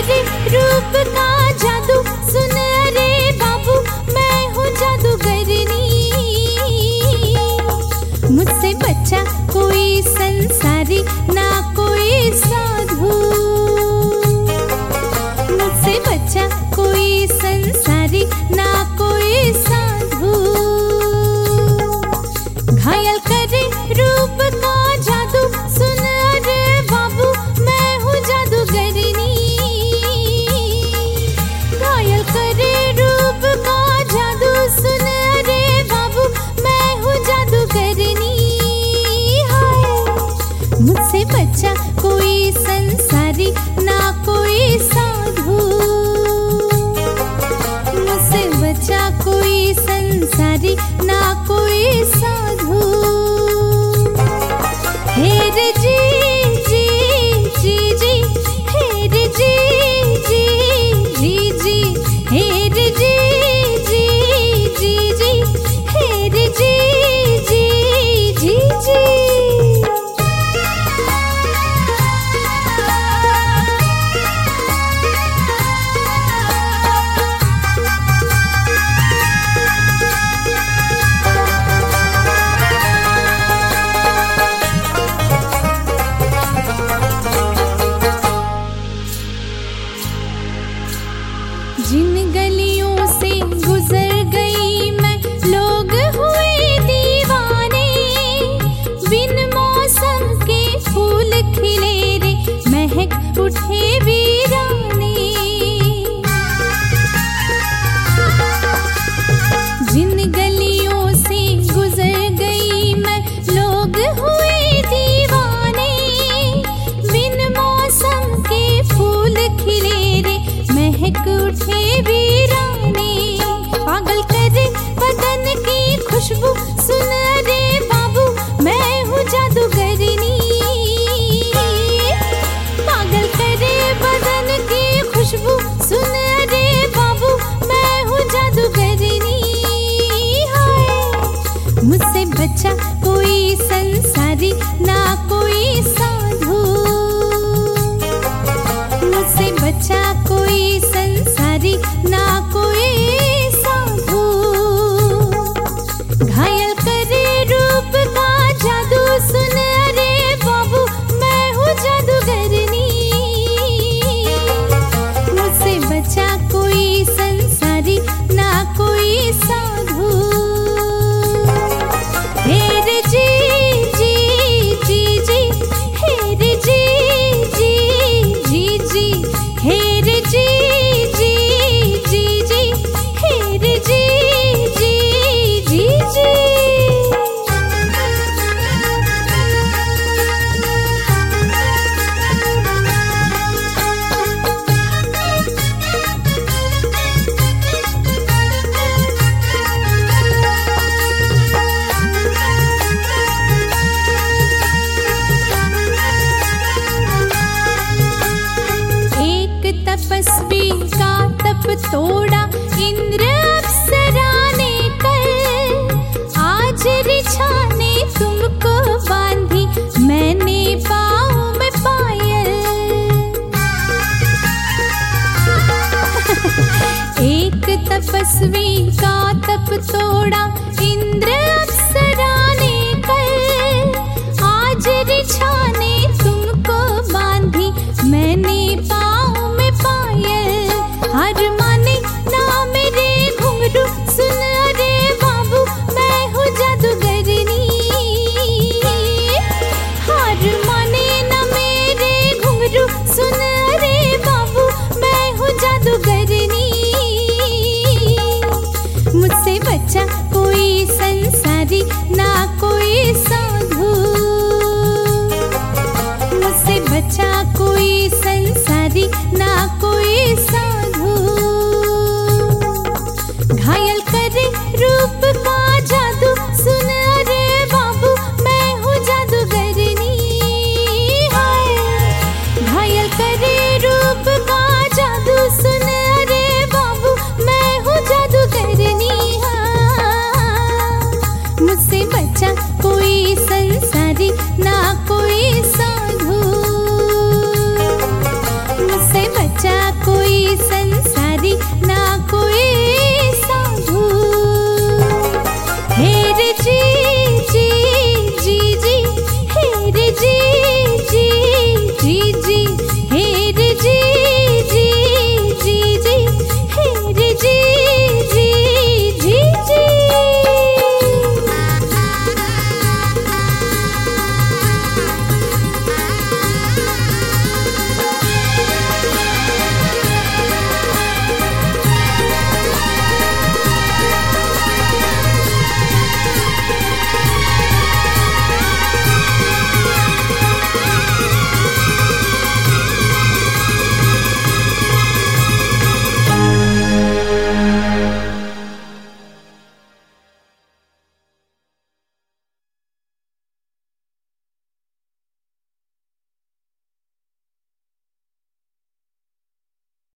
करे रूप का जादू, सुन रे बाबू मैं हूँ जादूगरनी। मुझसे बच्चा कोई संसारी ना कोई साधु, मुझसे बच्चा कोई संसारी ना कोई साधु। घायल करे रूप का जादू, सुन रे बाबू मैं हूँ जादूगरनी। घायल करे रूप का जादू, सुन रे बाबू मैं हूँ जादूगरनी। हाय मुझसे बच्चा कोई संसारी ना कोई साधु, मुझसे बच्चा कोई संसारी ना कोई साधु। हे रे जी जी जी जी, हे रे जी जी जी जी, हे रे जी जी जी जी, हे रे जी जी जी जी। जिन गलियों से गुजर गई मैं लोग हुए दीवाने, बिन मौसम के फूल खिले रे महक उठे वीराने। जिन गलियों से गुजर गई मैं लोग हुए दीवाने, बिन मौसम के फूल खिले रे महक उठे वीराने। पागल करे बदन की खुशबू, सुन रे बाबू मैं हूँ जादूगरनी। पागल करे बदन की खुशबू, सुन रे बाबू मैं हूँ जादूगरनी। हाय मुझसे बच्चा कोई संसारी ना कोई साधु, मुझसे बच्चा कोई संसारी ना कोई साधु। घायल करे रूप का जादू, सुन रे बाबू मैं हूँ जादूगरनी। मुझसे बच्चा कोई संसारी ना कोई साधु। हे रे जी जी जी जी, हे रे जी जी जी जी, हे रे जी जी जी जी, हे रे जी जी जी जी। एक तपस्वी का तप तोड़ा इंद्र